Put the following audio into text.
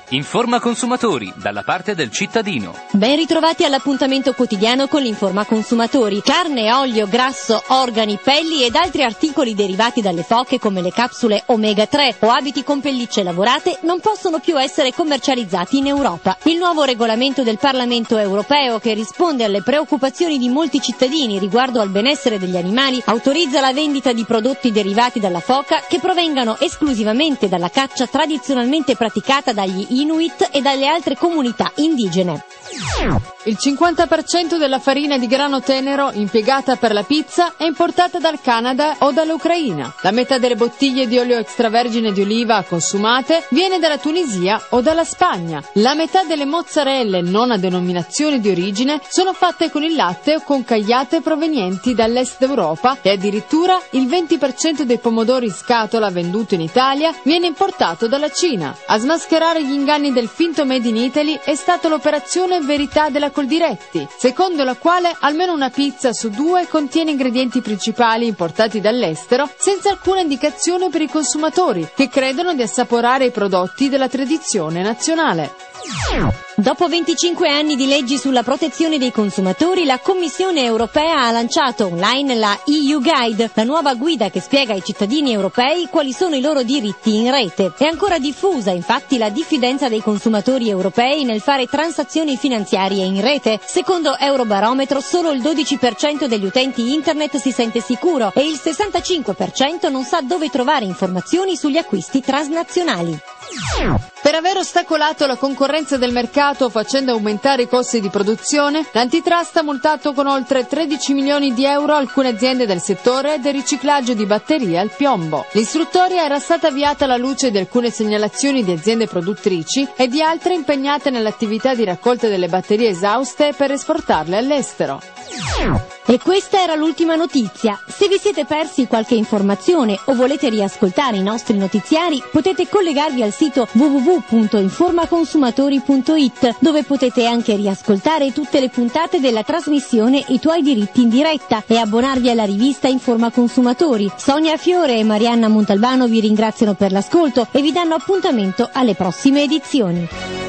Informa Consumatori, dalla parte del cittadino. Ben ritrovati all'appuntamento quotidiano con l'Informa Consumatori. Carne, olio, grasso, organi, pelli ed altri articoli derivati dalle foche come le capsule omega 3 o abiti con pellicce lavorate non possono più essere commercializzati in Europa. Il nuovo regolamento del Parlamento europeo, che risponde alle preoccupazioni di molti cittadini riguardo al benessere degli animali, autorizza la vendita di prodotti derivati dalla foca che provengano esclusivamente dalla caccia tradizionalmente praticata dagli Inuit e dalle altre comunità indigene. Il 50% della farina di grano tenero impiegata per la pizza è importata dal Canada o dall'Ucraina. La metà delle bottiglie di olio extravergine di oliva consumate viene dalla Tunisia o dalla Spagna. La metà delle mozzarelle non a denominazione di origine sono fatte con il latte o con cagliate provenienti dall'est Europa e addirittura il 20% dei pomodori in scatola venduto in Italia viene importato dalla Cina. A smascherare gli inganni del finto Made in Italy è stata l'operazione Verità della Coldiretti, secondo la quale almeno una pizza su 2 contiene ingredienti principali importati dall'estero senza alcuna indicazione per i consumatori che credono di assaporare i prodotti della tradizione nazionale. Dopo 25 anni di leggi sulla protezione dei consumatori, la Commissione europea ha lanciato online la EU Guide, la nuova guida che spiega ai cittadini europei quali sono i loro diritti in rete. È ancora diffusa, infatti, la diffidenza dei consumatori europei nel fare transazioni finanziarie in rete. Secondo Eurobarometro, solo il 12% degli utenti internet si sente sicuro e il 65% non sa dove trovare informazioni sugli acquisti transnazionali. Per aver ostacolato la concorrenza del mercato facendo aumentare i costi di produzione, l'antitrust ha multato con oltre 13 milioni di euro alcune aziende del settore del riciclaggio di batterie al piombo. L'istruttoria era stata avviata alla luce di alcune segnalazioni di aziende produttrici e di altre impegnate nell'attività di raccolta delle batterie esauste per esportarle all'estero. E questa era l'ultima notizia. Se vi siete persi qualche informazione o volete riascoltare i nostri notiziari, potete collegarvi al sito www.informaconsumatori.it, dove potete anche riascoltare tutte le puntate della trasmissione I tuoi diritti in diretta e abbonarvi alla rivista Informa Consumatori. Sonia Fiore e Marianna Montalbano vi ringraziano per l'ascolto e vi danno appuntamento alle prossime edizioni.